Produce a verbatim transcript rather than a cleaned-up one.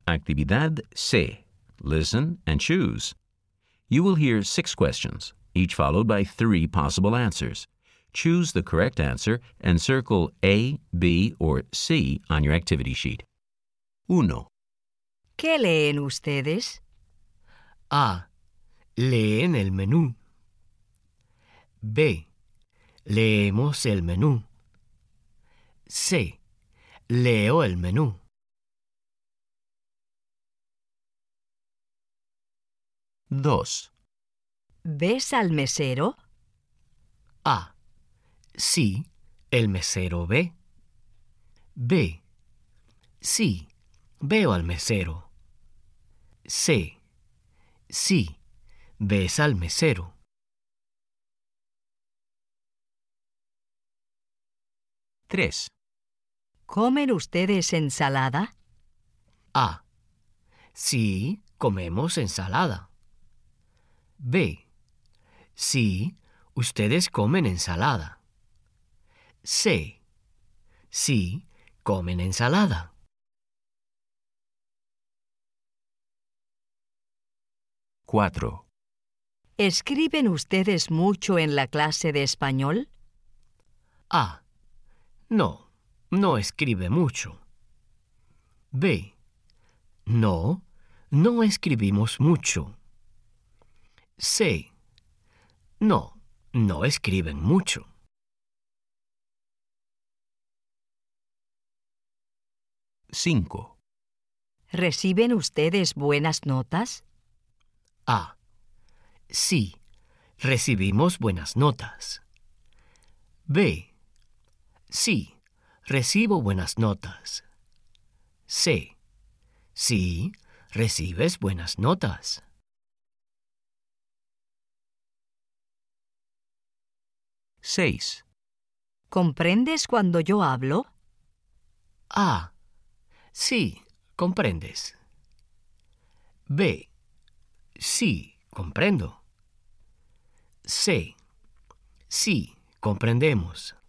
Actividad C. Listen and choose. You will hear six questions, each followed by three possible answers. Choose the correct answer and circle A, B, or C on your activity sheet. Uno. ¿Qué leen ustedes? A. Leen el menú. B. Leemos el menú. C. Leo el menú. Dos. ¿Ves al mesero? A. Sí, el mesero ve. B. Sí, veo al mesero. C. Sí, ves al mesero. Tres. ¿Comen ustedes ensalada? A. Sí, comemos ensalada. B. Sí, ustedes comen ensalada. C. Sí, comen ensalada. Cuatro. ¿Escriben ustedes mucho en la clase de español? A. No, no escribe mucho. B. No, no escribimos mucho. C. No, no escriben mucho. Cinco. ¿Reciben ustedes buenas notas? A. Sí, recibimos buenas notas. B. Sí, recibo buenas notas. C. Sí, recibes buenas notas. Seis. ¿Comprendes cuando yo hablo? A. Sí, comprendes. B. Sí, comprendo. C. Sí, comprendemos.